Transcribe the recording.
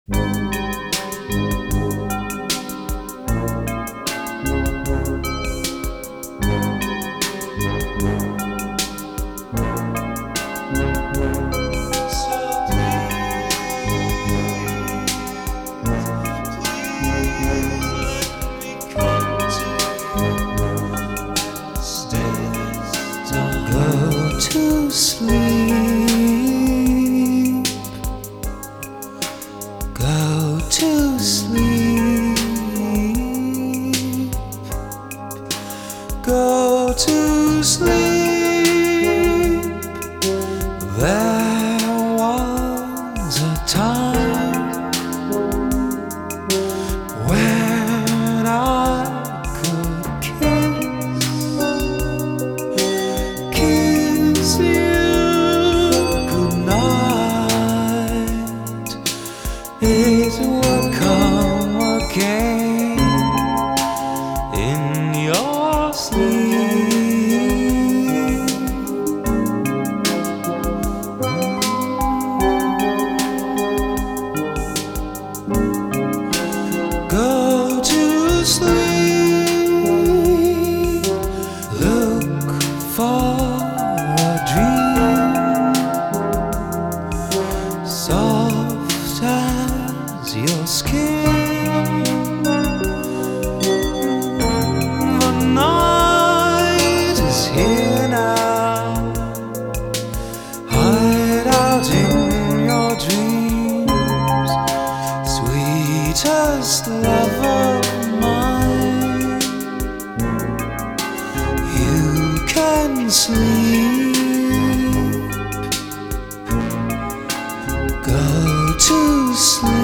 Go to sleep. Go to sleep. Go to sleep. There was a time when I could kiss you goodnight. It would come again in your sleep. Go to sleep. Look for a dream soft as your skin. The night is here now. Hide out in your dreams, sweetest love of mine. You can sleep. Go to sleep.